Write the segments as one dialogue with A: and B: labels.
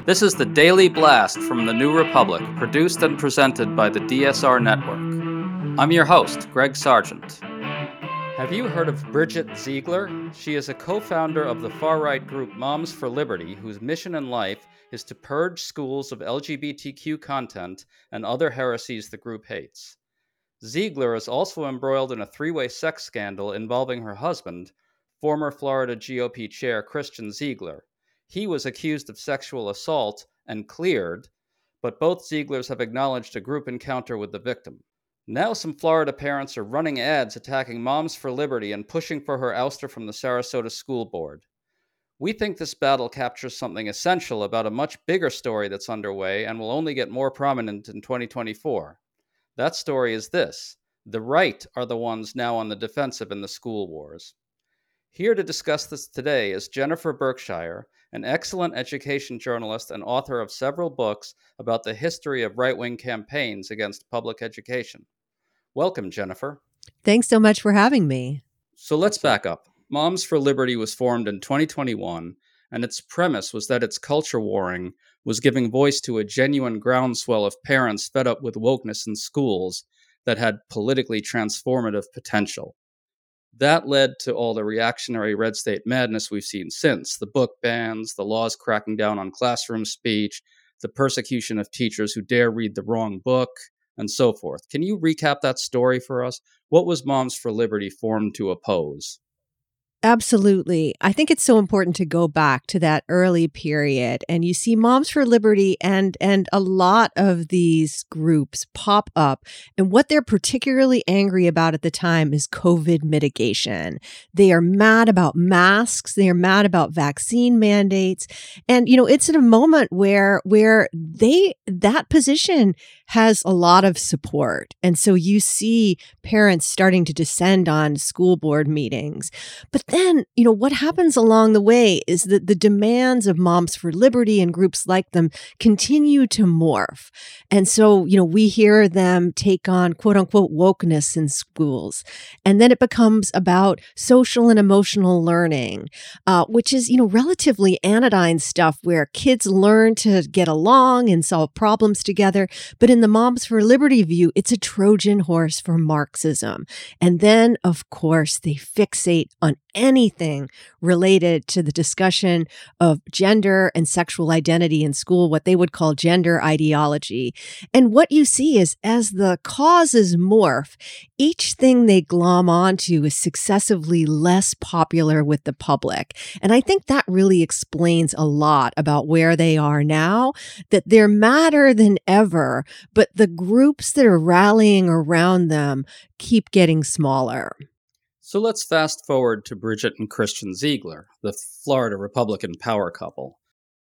A: This is the Daily Blast from the New Republic, produced and presented by the DSR Network. I'm your host, Greg Sargent. Have you heard of Bridget Ziegler? She is a co-founder of the far-right group Moms for Liberty, whose mission in life is to purge schools of LGBTQ content and other heresies the group hates. Ziegler is also embroiled in a three-way sex scandal involving her husband, former Florida GOP chair Christian Ziegler. He was accused of sexual assault and cleared, but both Zieglers have acknowledged a group encounter with the victim. Now some Florida parents are running ads attacking Moms for Liberty and pushing for her ouster from the Sarasota School Board. We think this battle captures something essential about a much bigger story that's underway and will only get more prominent in 2024. That story is this: the right are the ones now on the defensive in the school wars. Here to discuss this today is Jennifer Berkshire, an excellent education journalist and author of several books about the history of right-wing campaigns against public education. Welcome, Jennifer.
B: Thanks so much for having me.
A: So let's back up. Moms for Liberty was formed in 2021, and its premise was that its culture warring was giving voice to a genuine groundswell of parents fed up with wokeness in schools that had politically transformative potential. That led to all the reactionary red state madness we've seen since: the book bans, the laws cracking down on classroom speech, the persecution of teachers who dare read the wrong book, and so forth. Can you recap that story for us? What was Moms for Liberty formed to oppose?
B: Absolutely. I think it's so important to go back to that early period, and you see Moms for Liberty and a lot of these groups pop up, and what they're particularly angry about at the time is COVID mitigation. They are mad about masks, they are mad about vaccine mandates, and it's in a moment where that position has a lot of support. And so you see parents starting to descend on school board meetings. But then, what happens along the way is that the demands of Moms for Liberty and groups like them continue to morph. And so, we hear them take on quote unquote wokeness in schools. And then it becomes about social and emotional learning, which is, relatively anodyne stuff where kids learn to get along and solve problems together. But in the Moms for Liberty view, it's a Trojan horse for Marxism. And then, of course, they fixate on anything related to the discussion of gender and sexual identity in school, what they would call gender ideology. And what you see is, as the causes morph, each thing they glom onto is successively less popular with the public. And I think that really explains a lot about where they are now, that they're madder than ever, but the groups that are rallying around them keep getting smaller.
A: So let's fast forward to Bridget and Christian Ziegler, the Florida Republican power couple.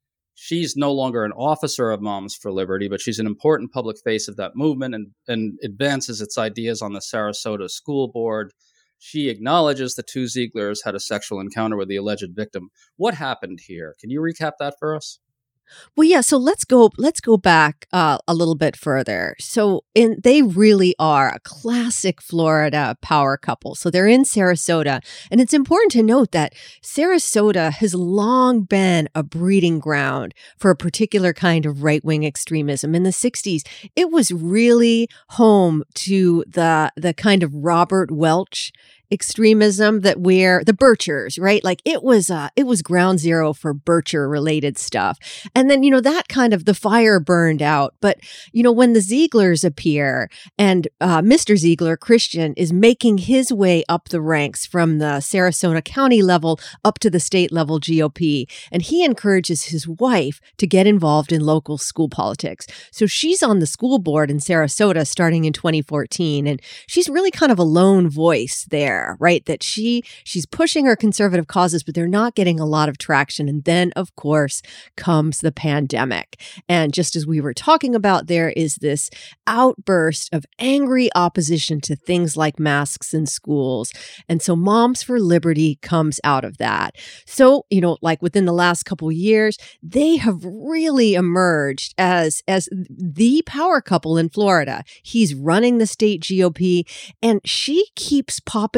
A: She's no longer an officer of Moms for Liberty, but she's an important public face of that movement and advances its ideas on the Sarasota School Board. She acknowledges the two Zieglers had a sexual encounter with the alleged victim. What happened here? Can you recap that for us?
B: Well, yeah. So let's go back a little bit further. So they really are a classic Florida power couple. So they're in Sarasota, and it's important to note that Sarasota has long been a breeding ground for a particular kind of right-wing extremism. In the 60s, it was really home to the kind of Robert Welch extremism that where the Birchers, right? Like it was ground zero for Bircher related stuff. And then, that kind of the fire burned out. But, when the Zieglers appear and Mr. Ziegler, Christian, is making his way up the ranks from the Sarasota County level up to the state level GOP, and he encourages his wife to get involved in local school politics. So she's on the school board in Sarasota starting in 2014, and she's really kind of a lone voice there. Right? That she's pushing her conservative causes, but they're not getting a lot of traction. And then, of course, comes the pandemic. And just as we were talking about, there is this outburst of angry opposition to things like masks in schools. And so Moms for Liberty comes out of that. So, like within the last couple of years, they have really emerged as the power couple in Florida. He's running the state GOP, and she keeps popping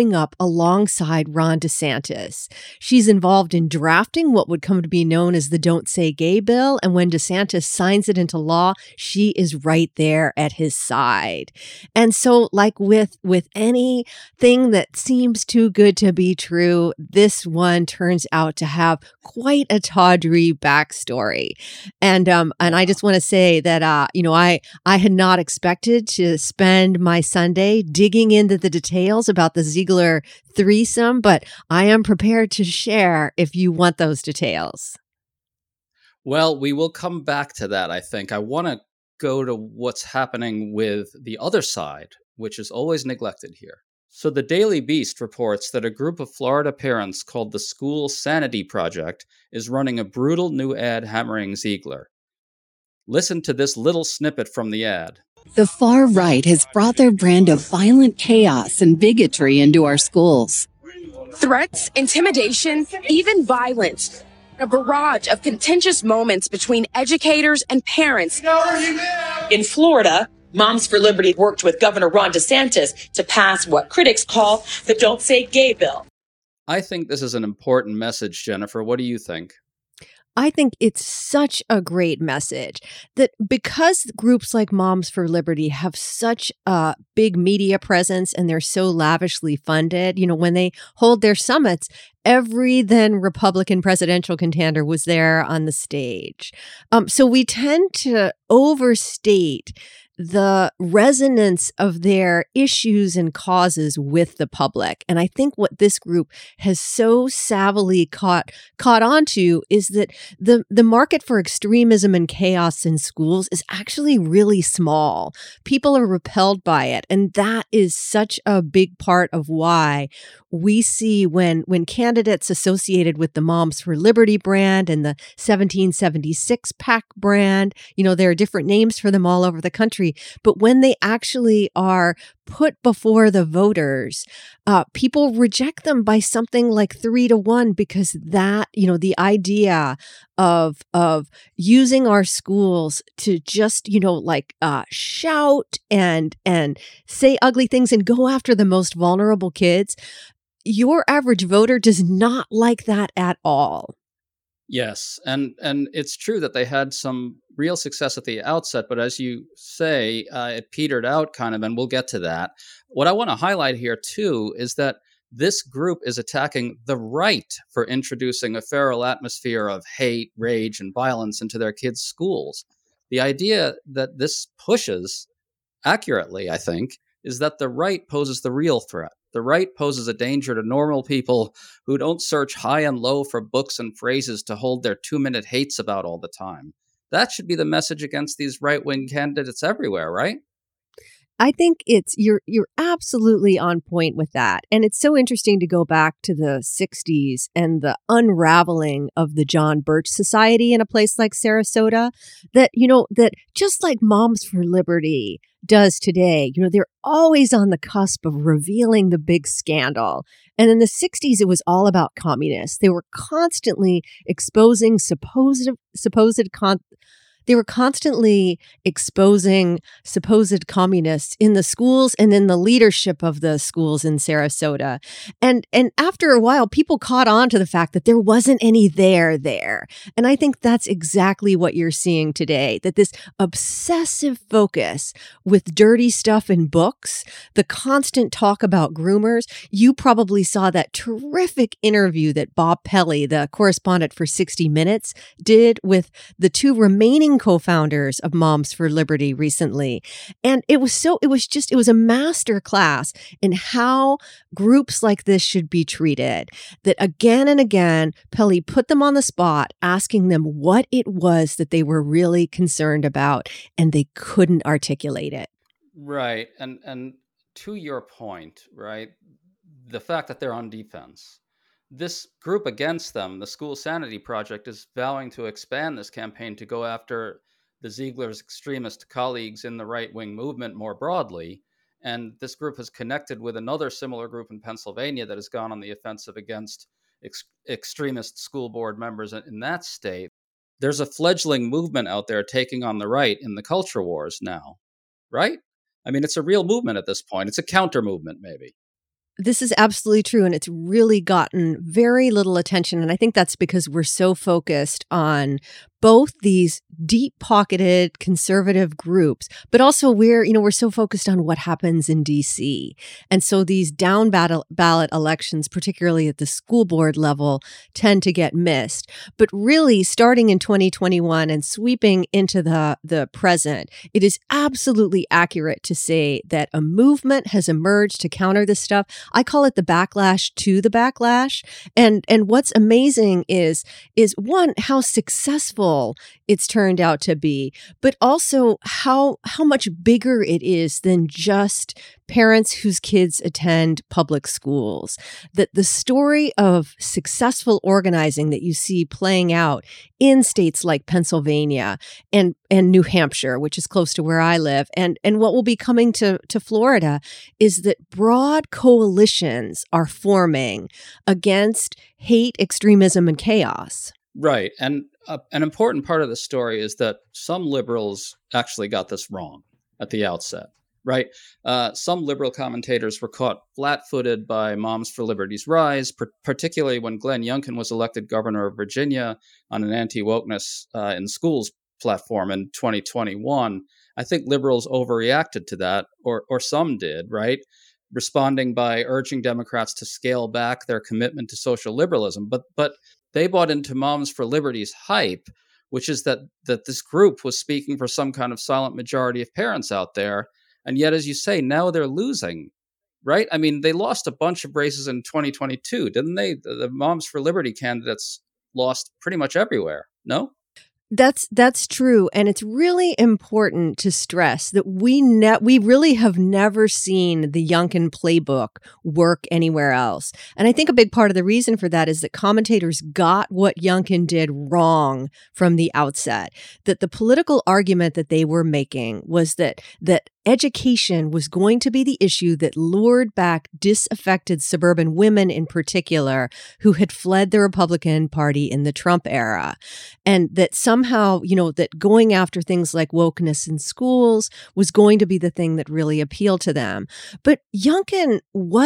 B: stepping up alongside Ron DeSantis. She's involved in drafting what would come to be known as the Don't Say Gay bill. And when DeSantis signs it into law, she is right there at his side. And so, like with anything that seems too good to be true, this one turns out to have quite a tawdry backstory. And I just want to say that I had not expected to spend my Sunday digging into the details about the Ziegler threesome, but I am prepared to share if you want those details.
A: Well, we will come back to that, I think. I want to go to what's happening with the other side, which is always neglected here. So the Daily Beast reports that a group of Florida parents called the School Sanity Project is running a brutal new ad hammering Ziegler. Listen to this little snippet from the ad.
C: The far right has brought their brand of violent chaos and bigotry into our schools.
D: Threats, intimidation, even violence. A barrage of contentious moments between educators and parents.
E: In Florida, Moms for Liberty worked with Governor Ron DeSantis to pass what critics call the Don't Say Gay bill.
A: I think this is an important message, Jennifer. What do you think?
B: I think it's such a great message that because groups like Moms for Liberty have such a big media presence and they're so lavishly funded, when they hold their summits, every then Republican presidential contender was there on the stage. So we tend to overstate the resonance of their issues and causes with the public. And I think what this group has so savvily caught on to is that the market for extremism and chaos in schools is actually really small. People are repelled by it. And that is such a big part of why we see when candidates associated with the Moms for Liberty brand and the 1776 PAC brand, there are different names for them all over the country. But when they actually are put before the voters, people reject them by something like 3-1 because that, the idea of using our schools to just, shout and say ugly things and go after the most vulnerable kids. Your average voter does not like that at all.
A: Yes, and it's true that they had some real success at the outset, but as you say, it petered out kind of, and we'll get to that. What I want to highlight here, too, is that this group is attacking the right for introducing a feral atmosphere of hate, rage, and violence into their kids' schools. The idea that this pushes, accurately, I think, is that the right poses the real threat. The right poses a danger to normal people who don't search high and low for books and phrases to hold their 2-minute hates about all the time. That should be the message against these right-wing candidates everywhere, right?
B: I think you're absolutely on point with that. And it's so interesting to go back to the 60s and the unraveling of the John Birch Society in a place like Sarasota, that just like Moms for Liberty does today, they're always on the cusp of revealing the big scandal. And in the 60s, it was all about communists. They were constantly exposing supposed communists in the schools and in the leadership of the schools in Sarasota. And after a while, people caught on to the fact that there wasn't any there. And I think that's exactly what you're seeing today, that this obsessive focus with dirty stuff in books, the constant talk about groomers. You probably saw that terrific interview that Bob Pelley, the correspondent for 60 Minutes, did with the two remaining co-founders of Moms for Liberty recently. And it was a master class in how groups like this should be treated. That again and again, Pelley put them on the spot, asking them what it was that they were really concerned about, and they couldn't articulate it.
A: Right. And to your point, right, the fact that they're on defense. This group against them, the School Sanity Project, is vowing to expand this campaign to go after the Ziegler's extremist colleagues in the right-wing movement more broadly. And this group has connected with another similar group in Pennsylvania that has gone on the offensive against extremist school board members in that state. There's a fledgling movement out there taking on the right in the culture wars now, right? I mean, it's a real movement at this point. It's a counter movement, maybe.
B: This is absolutely true. And it's really gotten very little attention. And I think that's because we're so focused on both these deep pocketed conservative groups, but also we're so focused on what happens in DC. And so these down ballot elections, particularly at the school board level, tend to get missed. But really, starting in 2021 and sweeping into the present, it is absolutely accurate to say that a movement has emerged to counter this stuff. I call it the backlash to the backlash. And what's amazing is one, how successful it's turned out to be, but also how much bigger it is than just parents whose kids attend public schools. That the story of successful organizing that you see playing out in states like Pennsylvania and New Hampshire, which is close to where I live, and what will be coming to Florida, is that broad coalitions are forming against hate, extremism, and chaos.
A: Right. And an important part of the story is that some liberals actually got this wrong at the outset, right? Some liberal commentators were caught flat-footed by Moms for Liberty's rise, particularly when Glenn Youngkin was elected governor of Virginia on an anti-wokeness in schools platform in 2021. I think liberals overreacted to that, or some did, right? Responding by urging Democrats to scale back their commitment to social liberalism. But they bought into Moms for Liberty's hype, which is that this group was speaking for some kind of silent majority of parents out there. And yet, as you say, now they're losing, right? I mean, they lost a bunch of races in 2022, didn't they? The Moms for Liberty candidates lost pretty much everywhere, no?
B: That's true. And it's really important to stress that we really have never seen the Youngkin playbook work anywhere else. And I think a big part of the reason for that is that commentators got what Youngkin did wrong from the outset. That the political argument that they were making was that education was going to be the issue that lured back disaffected suburban women in particular who had fled the Republican Party in the Trump era. And that somehow, that going after things like wokeness in schools was going to be the thing that really appealed to them. But Youngkin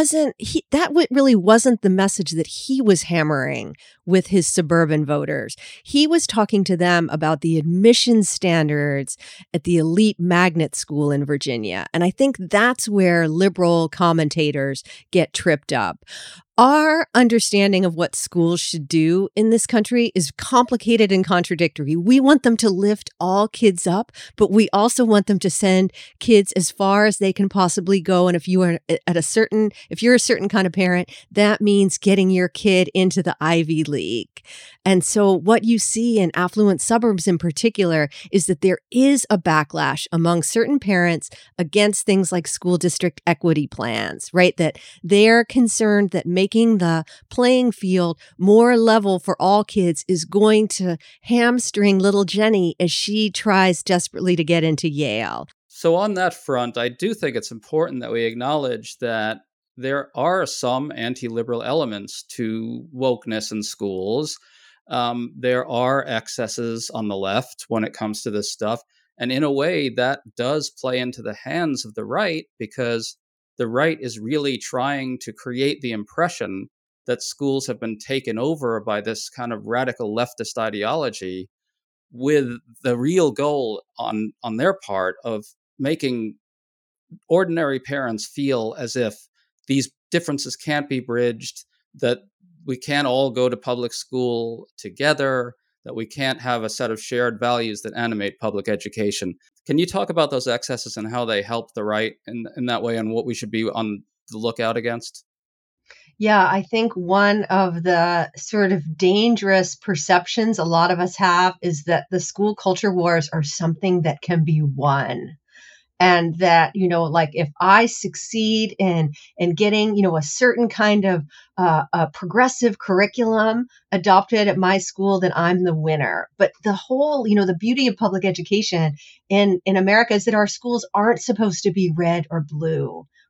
B: really wasn't the message that he was hammering with his suburban voters. He was talking to them about the admission standards at the elite magnet school in Virginia. And I think that's where liberal commentators get tripped up. Our understanding of what schools should do in this country is complicated and contradictory. We want them to lift all kids up, but we also want them to send kids as far as they can possibly go. And if you're a certain kind of parent, that means getting your kid into the Ivy League. And so what you see in affluent suburbs in particular is that there is a backlash among certain parents against things like school district equity plans, right? That they're concerned that making the playing field more level for all kids is going to hamstring little Jenny as she tries desperately to get into Yale.
A: So on that front, I do think it's important that we acknowledge that there are some anti-liberal elements to wokeness in schools. There are excesses on the left when it comes to this stuff. And in a way, that does play into the hands of the right, because the right is really trying to create the impression that schools have been taken over by this kind of radical leftist ideology, with the real goal on their part of making ordinary parents feel as if these differences can't be bridged, that we can't all go to public school together, that we can't have a set of shared values that animate public education. Can you talk about those excesses and how they help the right in that way, and what we should be on the lookout against?
B: Yeah, I think one of the sort of dangerous perceptions a lot of us have is that the school culture wars are something that can be won. And that, like if I succeed in getting, a certain kind of a progressive curriculum adopted at my school, then I'm the winner. But the whole, the beauty of public education in America is that our schools aren't supposed to be red or blue.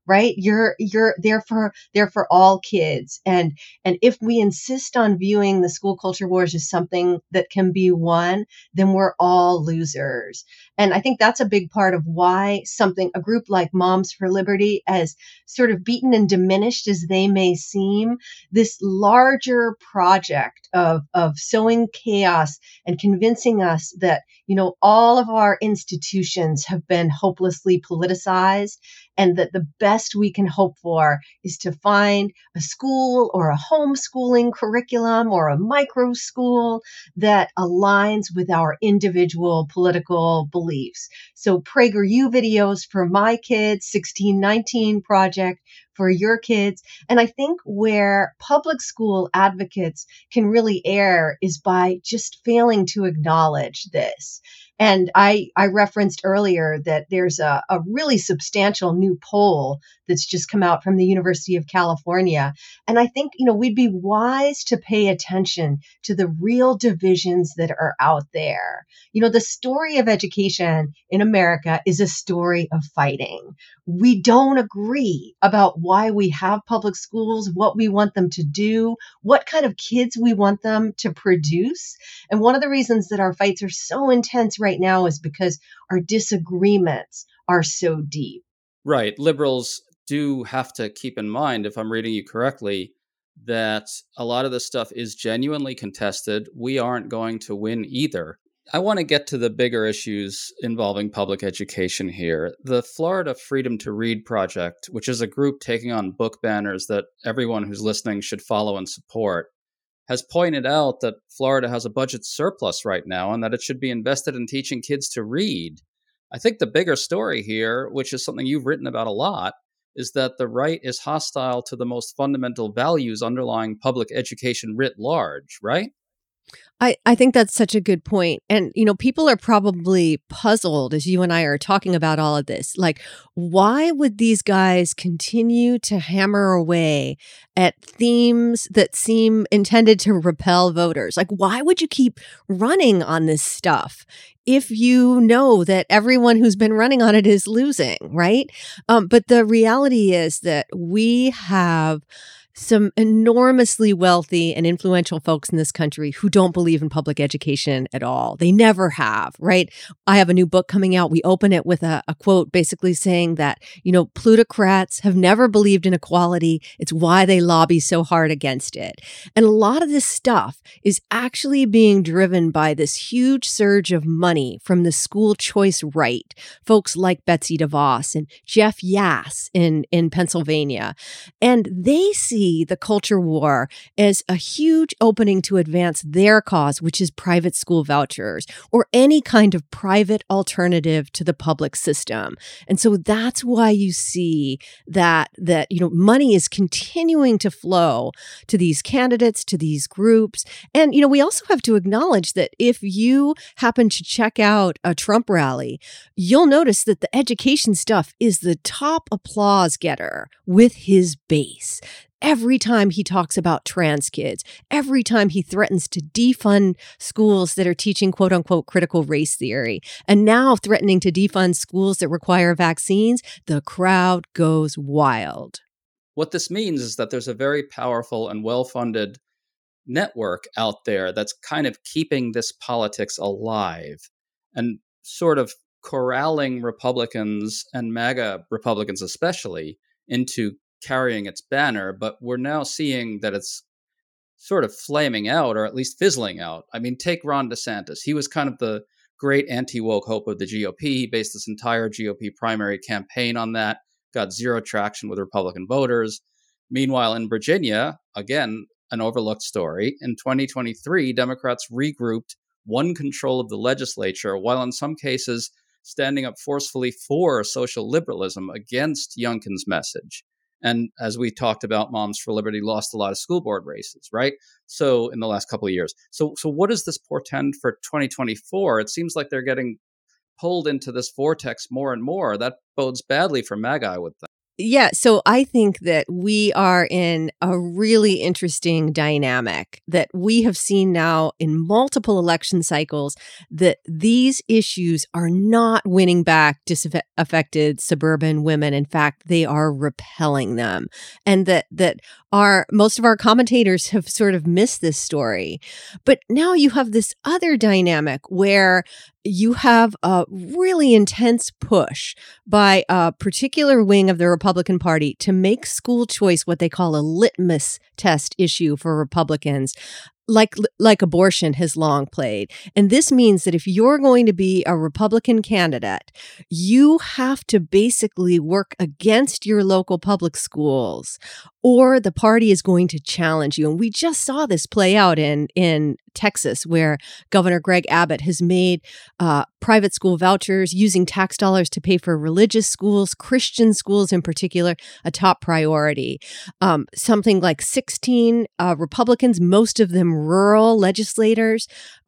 B: right? They're for all kids. And if we insist on viewing the school culture wars as something that can be won, then we're all losers. And I think that's a big part of why a group like Moms for Liberty, as sort of beaten and diminished as they may seem, this larger project of sowing chaos and convincing us that, all of our institutions have been hopelessly politicized, and that the best we can hope for is to find a school or a homeschooling curriculum or a micro school that aligns with our individual political beliefs. So PragerU videos for my kids, 1619 Project for your kids. And I think where public school advocates can really err is by just failing to acknowledge this. And I referenced earlier that there's a really substantial new poll that's just come out from the University of California. And I think, we'd be wise to pay attention to the real divisions that are out there. The story of education in America is a story of fighting. We don't agree about why we have public schools, what we want them to do, what kind of kids we want them to produce. And one of the reasons that our fights are so intense right now is because our disagreements are so deep.
A: Right. Liberals do have to keep in mind, if I'm reading you correctly, that a lot of this stuff is genuinely contested. We aren't going to win either. I want to get to the bigger issues involving public education here. The Florida Freedom to Read Project, which is a group taking on book banners that everyone who's listening should follow and support, has pointed out that Florida has a budget surplus right now and that it should be invested in teaching kids to read. I think the bigger story here, which is something you've written about a lot, is that the right is hostile to the most fundamental values underlying public education writ large, right?
B: I think that's such a good point. And, people are probably puzzled as you and I are talking about all of this. Like, why would these guys continue to hammer away at themes that seem intended to repel voters? Like, why would you keep running on this stuff if you know that everyone who's been running on it is losing, right? But the reality is that we have some enormously wealthy and influential folks in this country who don't believe in public education at all. They never have, right? I have a new book coming out. We open it with a quote basically saying that, plutocrats have never believed in equality. It's why they lobby so hard against it. And a lot of this stuff is actually being driven by this huge surge of money from the school choice right. Folks like Betsy DeVos and Jeff Yass in Pennsylvania. And they see the culture war as a huge opening to advance their cause, which is private school vouchers or any kind of private alternative to the public system. And so that's why you see that money is continuing to flow to these candidates, to these groups. And, we also have to acknowledge that if you happen to check out a Trump rally, you'll notice that the education stuff is the top applause getter with his base. Every time he talks about trans kids, every time he threatens to defund schools that are teaching quote unquote critical race theory, and now threatening to defund schools that require vaccines, the crowd goes wild.
A: What this means is that there's a very powerful and well-funded network out there that's kind of keeping this politics alive and sort of corralling Republicans and MAGA Republicans especially into carrying its banner, but we're now seeing that it's sort of flaming out, or at least fizzling out. I mean, take Ron DeSantis. He was kind of the great anti-woke hope of the GOP. He based this entire GOP primary campaign on that, got zero traction with Republican voters. Meanwhile, in Virginia, again, an overlooked story, in 2023, Democrats regrouped, won control of the legislature, while in some cases standing up forcefully for social liberalism against Youngkin's message. And as we talked about, Moms for Liberty lost a lot of school board races, right? So in the last couple of years. So what does this portend for 2024? It seems like they're getting pulled into this vortex more and more. That bodes badly for MAGA, I would think.
B: Yeah, so I think that we are in a really interesting dynamic that we have seen now in multiple election cycles, that these issues are not winning back disaffected suburban women. In fact, they are repelling them. And that our most of our commentators have sort of missed this story. But now you have this other dynamic where you have a really intense push by a particular wing of the Republican Party to make school choice what they call a litmus test issue for Republicans, like abortion has long played. And this means that if you're going to be a Republican candidate, you have to basically work against your local public schools, or the party is going to challenge you. And we just saw this play out in Texas, where Governor Greg Abbott has made private school vouchers using tax dollars to pay for religious schools, Christian schools in particular, a top priority. Something like 16 Republicans, most of them rural legislators,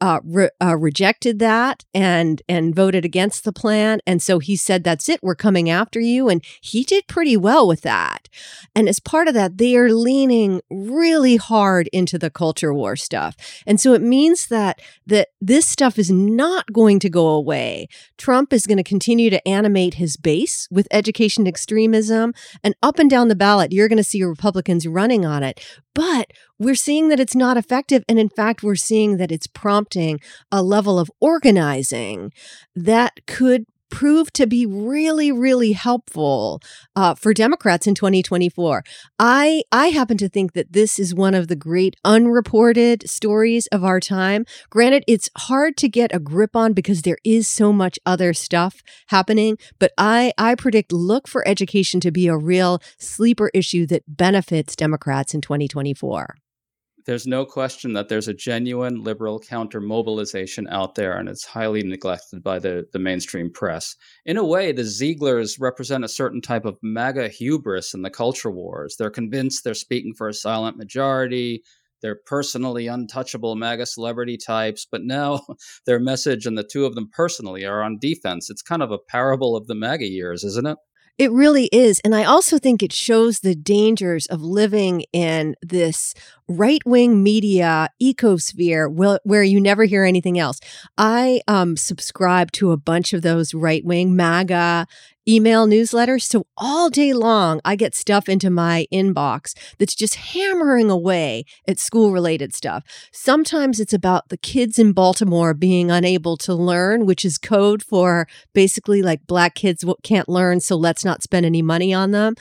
B: rejected that and voted against the plan. And so he said, that's it, we're coming after you. And he did pretty well with that. And as part of that, they are leaning really hard into the culture war stuff. And so it means that this stuff is not going to go away. Trump is going to continue to animate his base with education extremism, and up and down the ballot, you're going to see Republicans running on it. But we're seeing that it's not effective. And in fact, we're seeing that it's prompting a level of organizing that could prove to be really, really helpful for Democrats in 2024. I happen to think that this is one of the great unreported stories of our time. Granted, it's hard to get a grip on because there is so much other stuff happening, but I predict, look for education to be a real sleeper issue that benefits Democrats in 2024.
A: There's no question that there's a genuine liberal counter-mobilization out there, and it's highly neglected by the mainstream press. In a way, the Zieglers represent a certain type of MAGA hubris in the culture wars. They're convinced they're speaking for a silent majority. They're personally untouchable MAGA celebrity types, but now their message and the two of them personally are on defense. It's kind of a parable of the MAGA years, isn't it?
B: It really is. And I also think it shows the dangers of living in this right-wing media ecosphere where you never hear anything else. I subscribe to a bunch of those right-wing MAGA email newsletters. So all day long, I get stuff into my inbox that's just hammering away at school-related stuff. Sometimes it's about the kids in Baltimore being unable to learn, which is code for basically like Black kids can't learn, so let's not spend any money on them.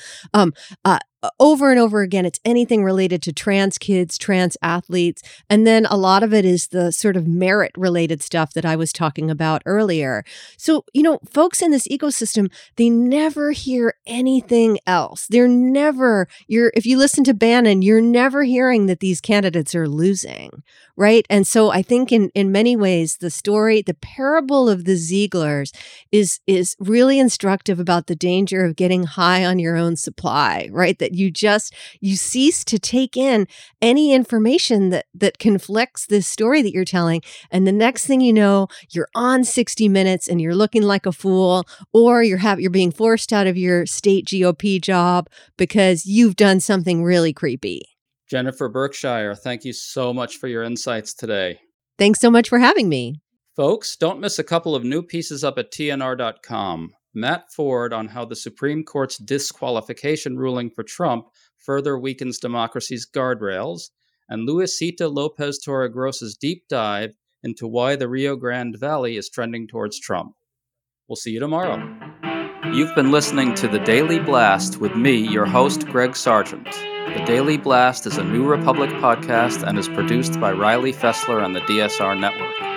B: Over and over again, it's anything related to trans kids, trans athletes. And then a lot of it is the sort of merit related stuff that I was talking about earlier. So, folks in this ecosystem, they never hear anything else. If you listen to Bannon, you're never hearing that these candidates are losing, right? And so I think in many ways, the parable of the Zieglers is really instructive about the danger of getting high on your own supply, right? That you cease to take in any information that conflicts this story that you're telling. And the next thing you know, you're on 60 Minutes and you're looking like a fool, or you're being forced out of your state GOP job because you've done something really creepy.
A: Jennifer Berkshire, thank you so much for your insights today.
B: Thanks so much for having me.
A: Folks, don't miss a couple of new pieces up at TNR.com. Matt Ford on how the Supreme Court's disqualification ruling for Trump further weakens democracy's guardrails, and Luisita Lopez Torregrosa's deep dive into why the Rio Grande Valley is trending towards Trump. We'll see you tomorrow. You've been listening to The Daily Blast with me, your host, Greg Sargent. The Daily Blast is a New Republic podcast and is produced by Riley Fessler and the DSR Network.